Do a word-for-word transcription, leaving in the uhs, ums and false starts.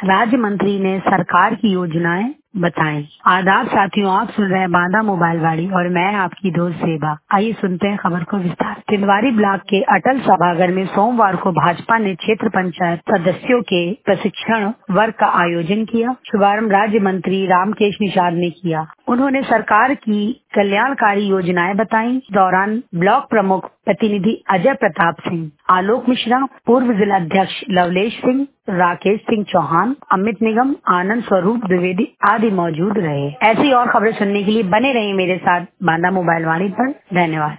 राज्य मंत्री ने सरकार की योजनाएं बताएं। आदाब साथियों, आप सुन रहे हैं बांदा मोबाइल वाड़ी और मैं आपकी दोस्त सेवा। आइए सुनते हैं खबर को विस्तार। तिलवारी ब्लॉक के अटल सभागार में सोमवार को भाजपा ने क्षेत्र पंचायत सदस्यों के प्रशिक्षण वर्ग का आयोजन किया। शुभारंभ राज्य मंत्री रामकेश निषाद ने किया। उन्होंने सरकार की कल्याणकारी योजनाएं बताई। दौरान ब्लॉक प्रमुख प्रतिनिधि अजय प्रताप सिंह, आलोक मिश्रा, पूर्व जिलाध्यक्ष लवलेश सिंह, राकेश सिंह चौहान, अमित निगम, आनंद स्वरूप द्विवेदी आदि मौजूद रहे। ऐसी और खबरें सुनने के लिए बने रहिए मेरे साथ बांदा मोबाइल वाणी पर। धन्यवाद।